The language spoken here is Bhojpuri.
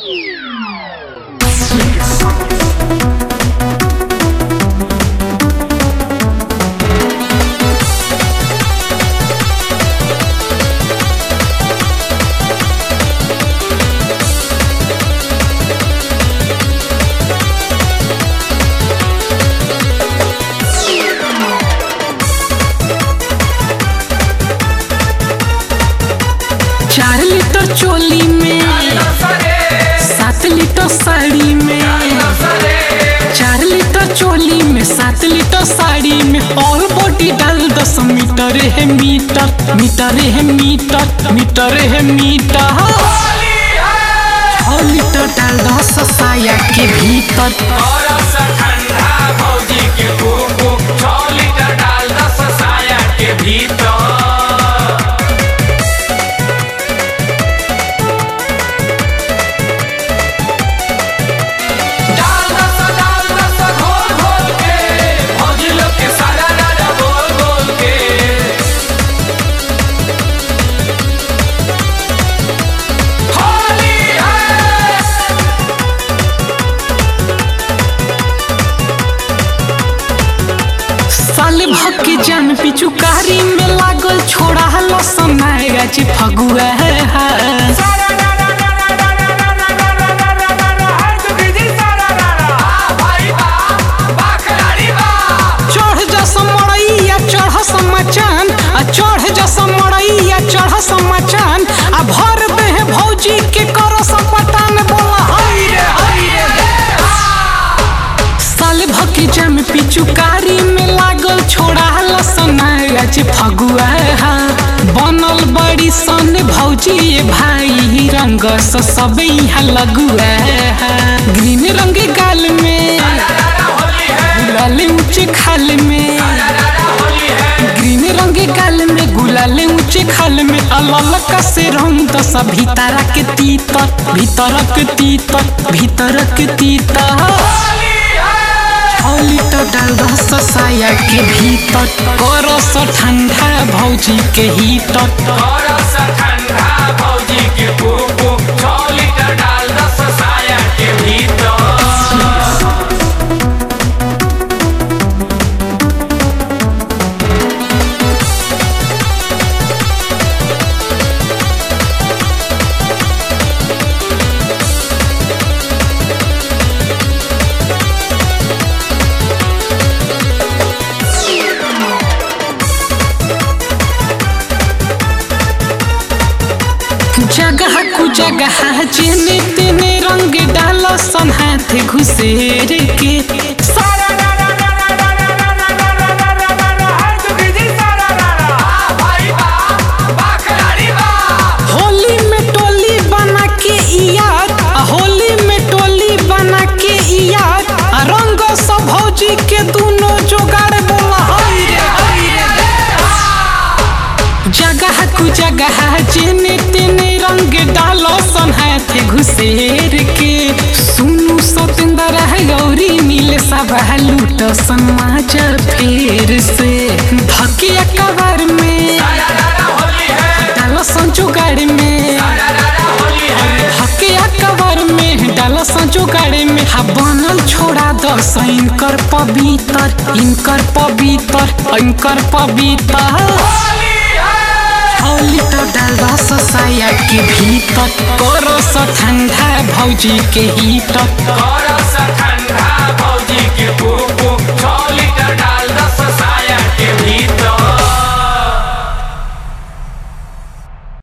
चार लीटर चोली में 7 लीटर साड़ी में 4 लीटर चोली में 7 लीटर साड़ी में ऑल बॉडी डाल 10 मीटर है मीटर मीटर है मीटर मीटर है मीटर 6 लीटर डाल 10 साया के भीतर ठंडा भौजी के खूब 6 लीटर डाल 10 साया के भीतर साल भर के जान पिचुकारी में लागल छोड़ा लसनाया जे फगुआ है चढ़ जस मड़ैया चढ़ समाचान आ चढ़ जस मड़ैया चढ़ समाचान आ भर दे है भौजी के करो सपटान बोला हाय रे साल भर के जान पिचुकारी में लागल छोड़ा लसनाया जे फगुआ है बनल बड़ी सन भौजी ये भाई रंग सब यहाँ लगुआ है ग्रीन रंग गाल में गुलाल ऊंचे खाल में ग्रीन रंग गाल में गुलाल ऊंचे खाल में अलग से रंग दस भीतर के तीतर भीतर के तीतर भीतर के तीतर 6 लीटर डाल 10 साया के भीतर करस ठंडा भौजी के हीटर करस ठंडा भौजी के खूब 6 लीटर डाल 10 साया के भीतर जगह कु जगह जेने तेने रंग डाल सन हाथ घुसेर के होली में टोली बना के याद होली में टोली बना के याद रंग सब भौजी के दोनों जोगाड़ बोला हाय रे जगह कु जगह जेने तेने रंग डालो सन हाथ घुसेर के सुनु सतेंद्र है गौरी नीले सब लूट समाज फेर से धकिया कवर में डालो सन जुगाड़ में धकिया कवर में डालो सन जुगाड़ में हा बनल छोड़ा दस इनकर पवित्र इनकर पवित्र इनकर पवित्र 6 लीटर डाल 10 साया के भीतर करस ठंडा भौजी के हीटर करस